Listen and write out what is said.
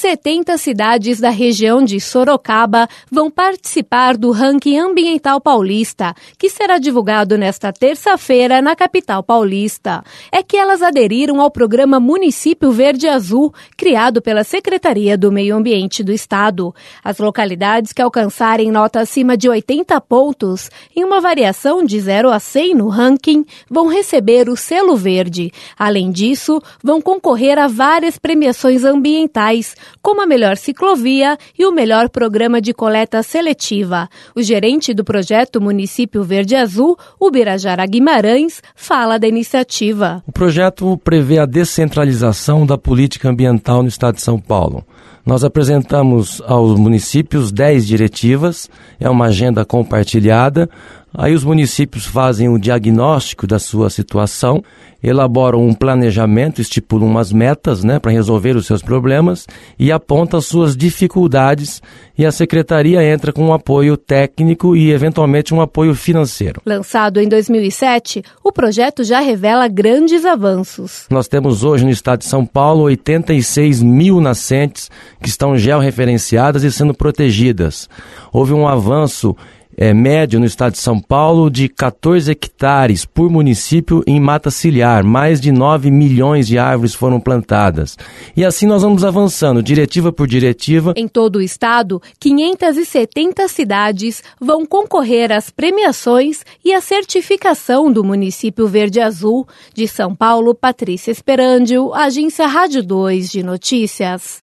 70 cidades da região de Sorocaba vão participar do Ranking Ambiental Paulista, que será divulgado nesta terça-feira na capital paulista. É que elas aderiram ao programa Município Verde Azul, criado pela Secretaria do Meio Ambiente do Estado. As localidades que alcançarem nota acima de 80 pontos, em uma variação de 0 a 100 no ranking, vão receber o selo verde. Além disso, vão concorrer a várias premiações ambientais, como a melhor ciclovia e o melhor programa de coleta seletiva. O gerente do projeto Município Verde Azul, Ubirajara Guimarães, fala da iniciativa. O projeto prevê a descentralização da política ambiental no estado de São Paulo. Nós apresentamos aos municípios 10 diretivas, é uma agenda compartilhada. Aí os municípios fazem o diagnóstico da sua situação, elaboram um planejamento, estipulam umas metas, para resolver os seus problemas e apontam as suas dificuldades, e a secretaria entra com um apoio técnico e eventualmente um apoio financeiro. Lançado em 2007, o projeto já revela grandes avanços. Nós temos hoje no estado de São Paulo 86 mil nascentes que estão georreferenciadas e sendo protegidas. Houve um avanço médio no estado de São Paulo de 14 hectares por município em mata ciliar. Mais de 9 milhões de árvores foram plantadas. E assim nós vamos avançando, diretiva por diretiva. Em todo o estado, 570 cidades vão concorrer às premiações e à certificação do Município Verde Azul. De São Paulo, Patrícia Esperandio, Agência Rádio 2 de Notícias.